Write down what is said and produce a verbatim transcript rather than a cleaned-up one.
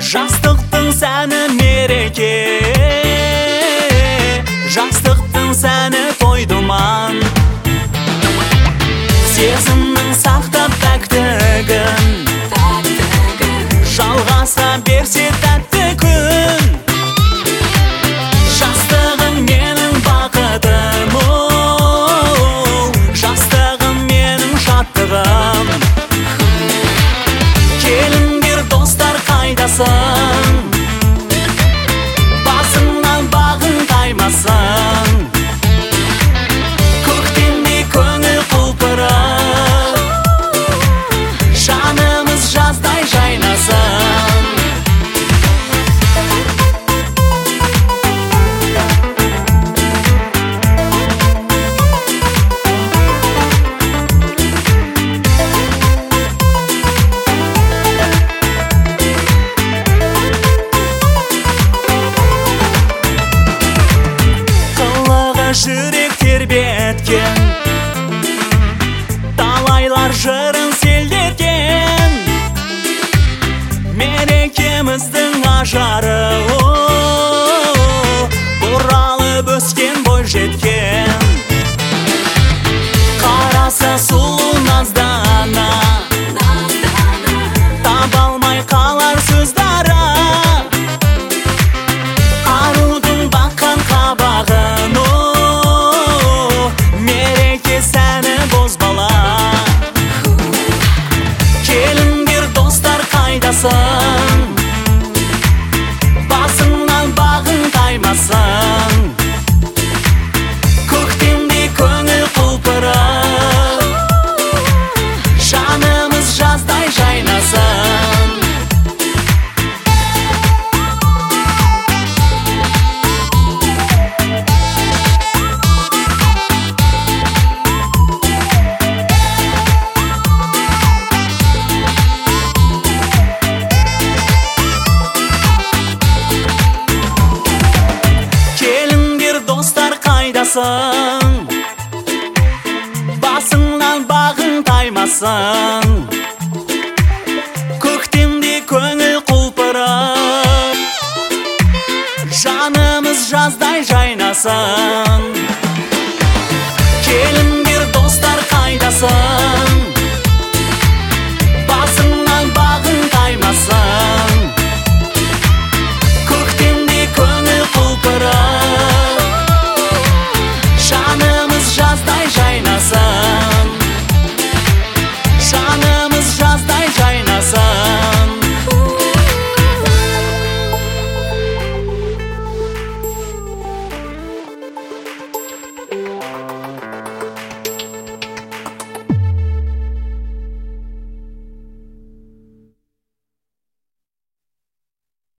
Жастықтың сәні мереке, жастықтың сәні той думан. Сезімнің сақтап пәктігін, жалғаса берсе тәтті күн. Жастығым менің бақытым, жастығым менің шаттығым. Келіңдер достар қайдасың, басыңнан бағың таймасын. Көктемде көңіл құлпырып, жанымыз жаздай жайнасын. Жүрек тербеткен, талайлар жырын селдеткен. Мерекеміздің ажары, бұралып өскен бой жеткен. Қарасы сұлу наздана, таба алмай қалар сөздары. Арудың баққан қабағын, сәні бозбала. Келіңдер достар қайдасың, басыңнан бағың таймасын. Көктемде көңіл құлпырып, жанымыз жаздай жайнасын. Басыңнан бағың таймасын. Көктемде көңіл құлпырып, жанымыз жаздай жайнасын.